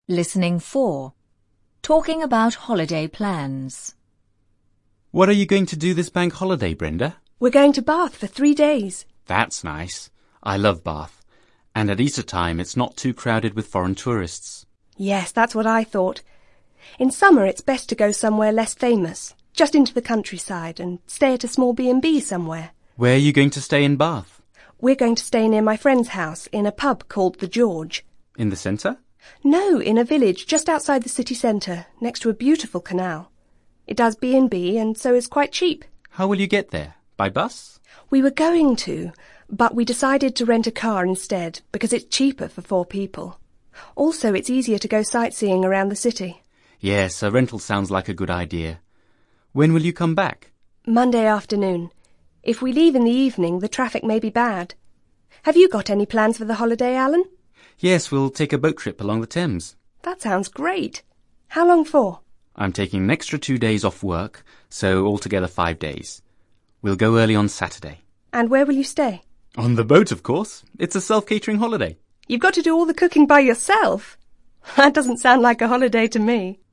Listening 4. Talking about holiday plans. What are you going to do this bank holiday, Brenda? We're going to Bath for 3 days. That's nice. I love Bath. And at Easter time, it's not too crowded with foreign tourists. Yes, that's what I thought. In summer, it's best to go somewhere less famous, just into the countryside, and stay at a small B&B somewhere. Where are you going to stay in Bath? We're going to stay near my friend's house in a pub called The George. In the centre? No, in a village just outside the city centre, next to a beautiful canal. It does B&B and so is quite cheap. How will you get there? By bus? We were going to, but we decided to rent a car instead because it's cheaper for 4 people. Also, it's easier to go sightseeing around the city. Yes, a rental sounds like a good idea. When will you come back? Monday afternoon. If we leave in the evening, the traffic may be bad. Have you got any plans for the holiday, Alan? Yes, we'll take a boat trip along the Thames. That sounds great. How long for? I'm taking an extra 2 days off work, so altogether 5 days. We'll go early on Saturday. And where will you stay? On the boat, of course. It's a self-catering holiday. You've got to do all the cooking by yourself? That doesn't sound like a holiday to me.